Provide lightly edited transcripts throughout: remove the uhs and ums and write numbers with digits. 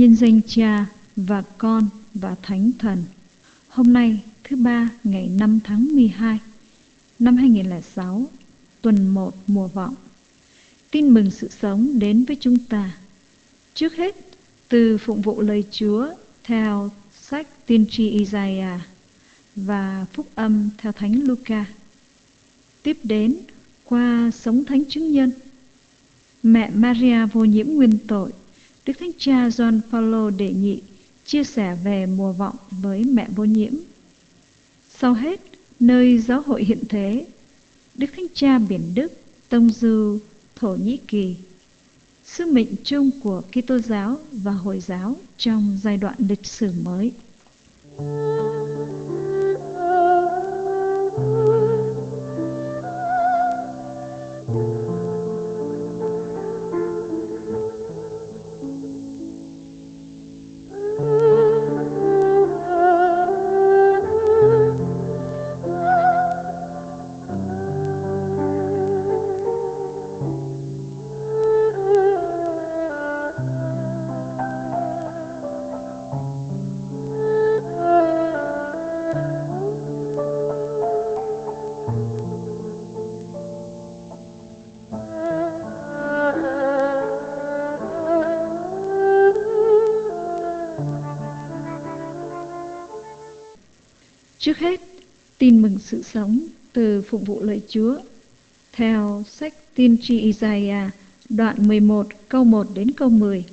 nhân danh Cha và Con và Thánh Thần. Hôm nay, thứ ba, ngày 5 tháng 12, năm 2006, tuần 1 mùa vọng. Tin mừng sự sống đến với chúng ta. Trước hết, từ phụng vụ lời Chúa theo sách tiên tri Isaiah và phúc âm theo Thánh Luca. Tiếp đến, qua sống thánh chứng nhân, mẹ Maria vô nhiễm nguyên tội, Đức Thánh Cha Gioan Phaolô đệ nhị chia sẻ về mùa vọng với mẹ vô nhiễm. Sau hết, nơi giáo hội hiện thế, Đức Thánh Cha Biển Đức, Tông Du, Thổ Nhĩ Kỳ, sứ mệnh chung của Kitô giáo và Hồi giáo trong giai đoạn lịch sử mới. Trước hết, tin mừng sự sống từ phụng vụ lời Chúa theo sách tiên tri Isaiah đoạn 11 câu 1 đến câu 10.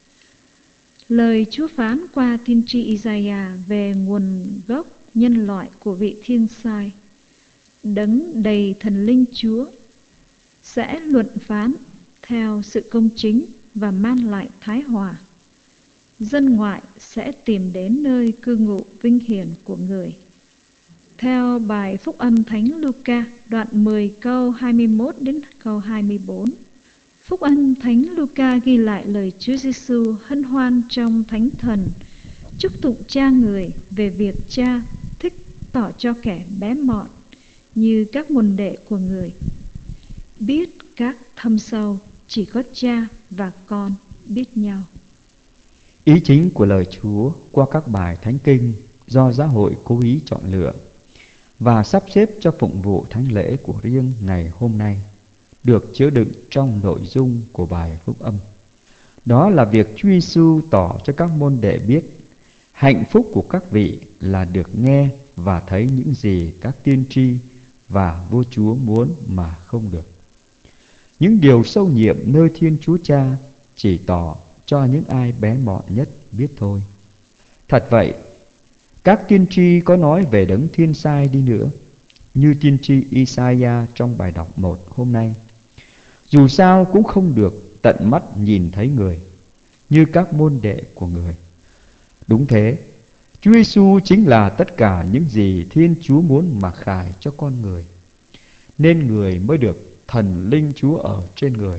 Lời Chúa phán qua tiên tri Isaiah về nguồn gốc nhân loại của vị Thiên Sai, đấng đầy thần linh Chúa, sẽ luận phán theo sự công chính và mang lại thái hòa. Dân ngoại sẽ tìm đến nơi cư ngụ vinh hiển của người. Theo bài phúc âm Thánh Luca đoạn 10 câu 21 đến câu 24. Phúc âm Thánh Luca ghi lại lời Chúa Giêsu hân hoan trong Thánh Thần, chúc tụng Cha người về việc Cha thích tỏ cho kẻ bé mọn như các môn đệ của người biết các thâm sâu chỉ có Cha và Con biết nhau. Ý chính của lời Chúa qua các bài thánh kinh do giáo hội cố ý chọn lựa và sắp xếp cho phụng vụ thánh lễ của riêng ngày hôm nay được chứa đựng trong nội dung của bài phúc âm. Đó là việc Chúa Giêsu tỏ cho các môn đệ biết hạnh phúc của các vị là được nghe và thấy những gì các tiên tri và vua Chúa muốn mà không được. Những điều sâu nhiệm nơi Thiên Chúa Cha chỉ tỏ cho những ai bé mọn nhất biết thôi. Thật vậy, các tiên tri có nói về đấng Thiên Sai đi nữa, như tiên tri Isaiah trong bài đọc 1 hôm nay, dù sao cũng không được tận mắt nhìn thấy người, như các môn đệ của người. Đúng thế, Chúa Giêsu chính là tất cả những gì Thiên Chúa muốn mặc khải cho con người, nên người mới được thần linh Chúa ở trên người.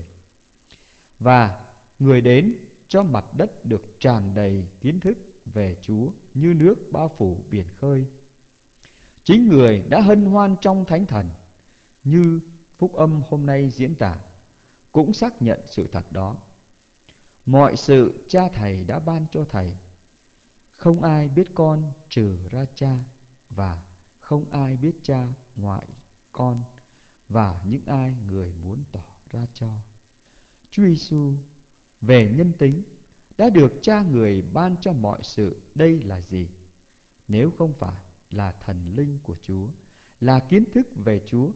Và người đến cho mặt đất được tràn đầy kiến thức về Chúa như nước bao phủ biển khơi. Chính người đã hân hoan trong Thánh Thần, như phúc âm hôm nay diễn tả, cũng xác nhận sự thật đó. Mọi sự Cha Thầy đã ban cho Thầy, không ai biết Con trừ ra Cha, và không ai biết Cha ngoại Con và những ai người muốn tỏ ra cho. Chúa Giêsu về nhân tính đã được Cha người ban cho mọi sự. Đây là gì nếu không phải là thần linh của Chúa, là kiến thức về Chúa,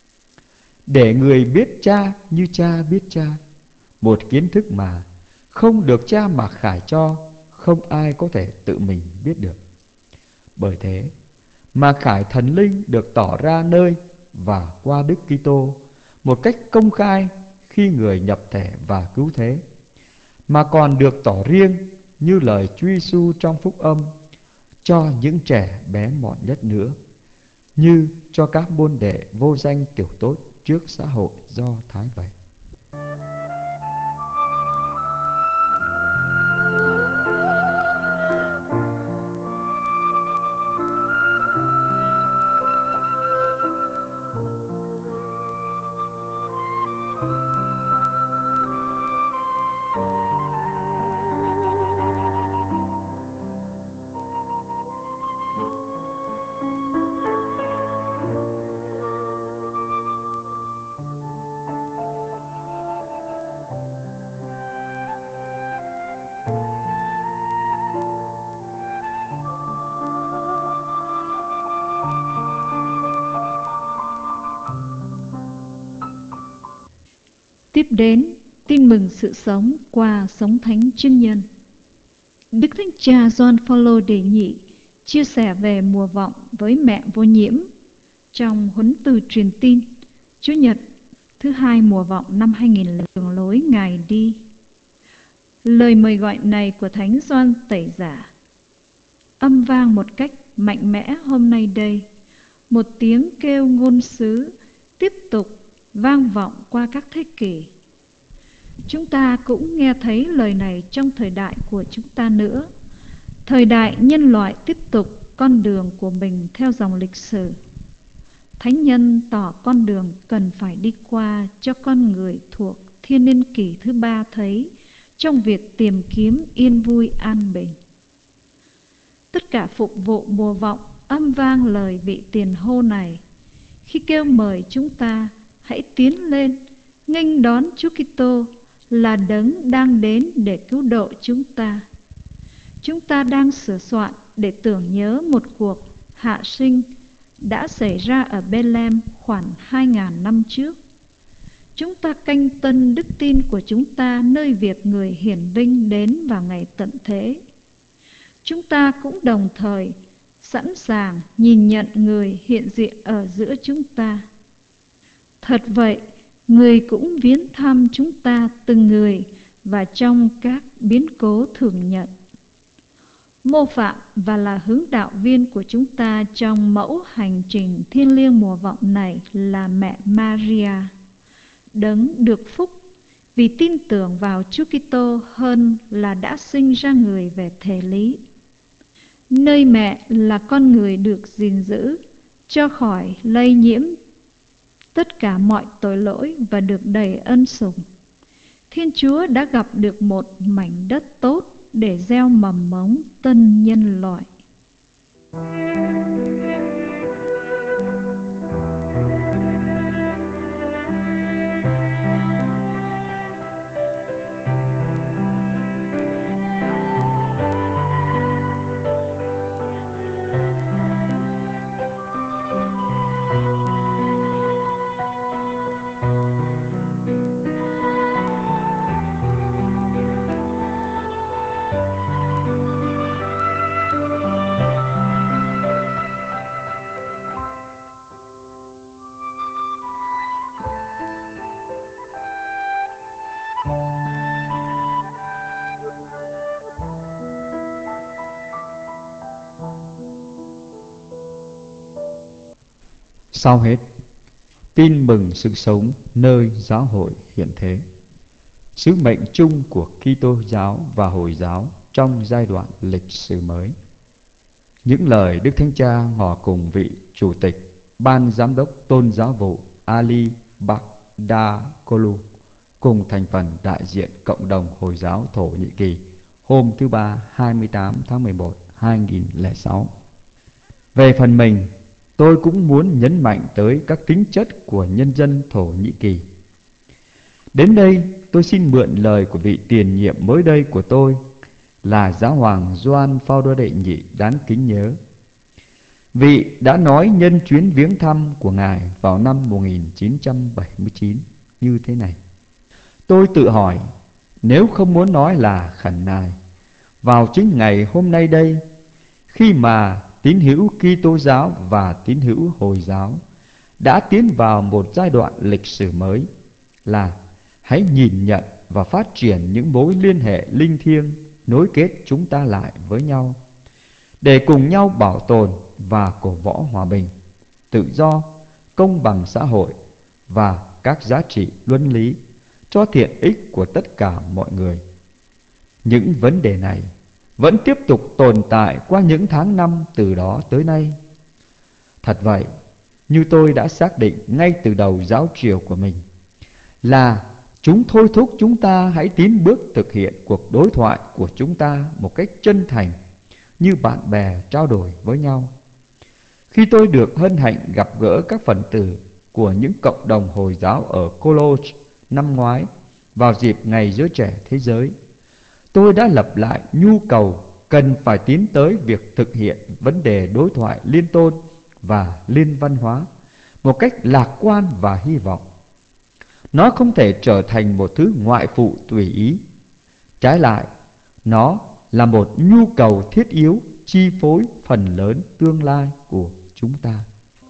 để người biết Cha như Cha biết Cha, một kiến thức mà không được Cha mặc khải cho, không ai có thể tự mình biết được. Bởi thế mà khải thần linh được tỏ ra nơi và qua Đức Kitô một cách công khai khi người nhập thể và cứu thế, mà còn được tỏ riêng như lời Chúa Giêsu trong phúc âm cho những trẻ bé mọn nhất nữa, như cho các môn đệ vô danh tiểu tốt trước xã hội do Thái vậy. Tiếp đến, tin mừng sự sống qua sống thánh chứng nhân. Đức Thánh Cha Gioan Phaolô đệ nhị chia sẻ về mùa vọng với mẹ vô nhiễm trong huấn từ truyền tin Chủ nhật thứ hai mùa vọng năm 2000 đường lối Ngài đi. Lời mời gọi này của Thánh Gioan Tẩy Giả âm vang một cách mạnh mẽ hôm nay đây. Một tiếng kêu ngôn sứ tiếp tục vang vọng qua các thế kỷ. Chúng ta cũng nghe thấy lời này trong thời đại của chúng ta nữa. Thời đại nhân loại tiếp tục con đường của mình theo dòng lịch sử. Thánh nhân tỏ con đường cần phải đi qua cho con người thuộc thiên niên kỷ thứ ba thấy trong việc tìm kiếm yên vui an bình. Tất cả phục vụ mùa vọng âm vang lời vị tiền hô này khi kêu mời chúng ta hãy tiến lên nghênh đón Chúa Kitô là đấng đang đến để cứu độ chúng ta. Chúng ta đang sửa soạn để tưởng nhớ một cuộc hạ sinh đã xảy ra ở Bethlehem khoảng 2000 năm trước. Chúng ta canh tân đức tin của chúng ta nơi việc người hiển vinh đến vào ngày tận thế. Chúng ta cũng đồng thời sẵn sàng nhìn nhận người hiện diện ở giữa chúng ta. Thật vậy, người cũng viếng thăm chúng ta từng người và trong các biến cố thường nhật. Mô phạm và là hướng đạo viên của chúng ta trong mẫu hành trình thiêng liêng mùa vọng này là mẹ Maria, đấng được phúc vì tin tưởng vào Chúa Kitô hơn là đã sinh ra người về thể lý. Nơi mẹ là con người được gìn giữ cho khỏi lây nhiễm tất cả mọi tội lỗi và được đầy ân sủng. Thiên Chúa đã gặp được một mảnh đất tốt để gieo mầm mống tân nhân loại. Sau hết, tin mừng sự sống nơi giáo hội hiện thế. Sứ mệnh chung của Kitô giáo và Hồi giáo trong giai đoạn lịch sử mới. Những lời Đức Thánh Cha ngỏ cùng vị Chủ tịch Ban Giám đốc Tôn giáo vụ Ali Baghdadoglu cùng thành phần đại diện cộng đồng Hồi giáo Thổ Nhĩ Kỳ hôm thứ Ba 28 tháng 11, 2006. Về phần mình, tôi cũng muốn nhấn mạnh tới các tính chất của nhân dân Thổ Nhĩ Kỳ. Đến đây, tôi xin mượn lời của vị tiền nhiệm mới đây của tôi là Giáo hoàng Gioan Phaolô đệ nhị đáng kính nhớ. Vị đã nói nhân chuyến viếng thăm của Ngài vào năm 1979 như thế này. Tôi tự hỏi, nếu không muốn nói là khẩn nài, vào chính ngày hôm nay đây, khi mà tín hữu Kitô giáo và tín hữu Hồi giáo đã tiến vào một giai đoạn lịch sử mới, là hãy nhìn nhận và phát triển những mối liên hệ linh thiêng nối kết chúng ta lại với nhau, để cùng nhau bảo tồn và cổ võ hòa bình, tự do, công bằng xã hội và các giá trị luân lý cho thiện ích của tất cả mọi người. Những vấn đề này vẫn tiếp tục tồn tại qua những tháng năm từ đó tới nay. Thật vậy, như tôi đã xác định ngay từ đầu giáo triều của mình, là chúng thôi thúc chúng ta hãy tiến bước thực hiện cuộc đối thoại của chúng ta một cách chân thành, như bạn bè trao đổi với nhau. Khi tôi được hân hạnh gặp gỡ các phần tử của những cộng đồng Hồi giáo ở Cologne năm ngoái vào dịp Ngày Giới Trẻ Thế Giới, tôi đã lập lại nhu cầu cần phải tiến tới việc thực hiện vấn đề đối thoại liên tôn và liên văn hóa một cách lạc quan và hy vọng. Nó không thể trở thành một thứ ngoại phụ tùy ý. Trái lại, nó là một nhu cầu thiết yếu chi phối phần lớn tương lai của chúng ta.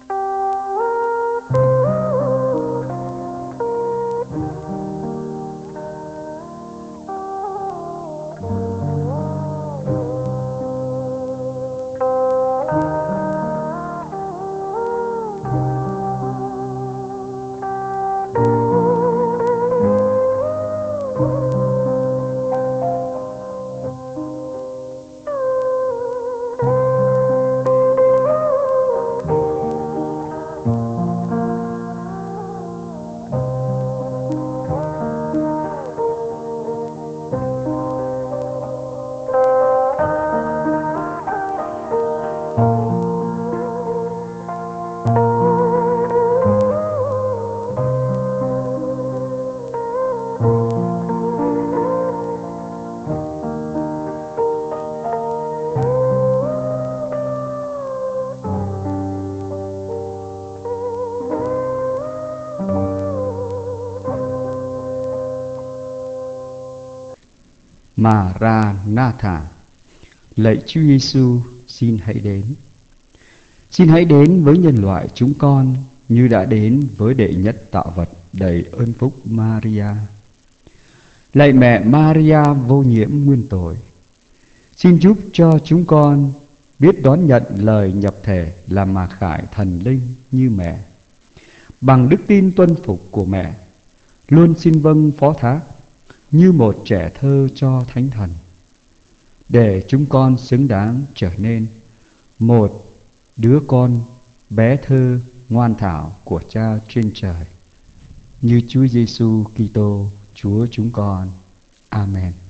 Maranatha, lạy Chúa Giêsu, xin hãy đến. Xin hãy đến với nhân loại chúng con như đã đến với đệ nhất tạo vật đầy ơn phúc Maria. Lạy mẹ Maria vô nhiễm nguyên tội, xin giúp cho chúng con biết đón nhận lời nhập thể làm mặc khải thần linh như mẹ. Bằng đức tin tuân phục của mẹ, luôn xin vâng phó thác như một trẻ thơ cho thánh thần, để chúng con xứng đáng trở nên một đứa con bé thơ ngoan thảo của Cha trên trời, như Chúa Giêsu Kitô Chúa chúng con. Amen.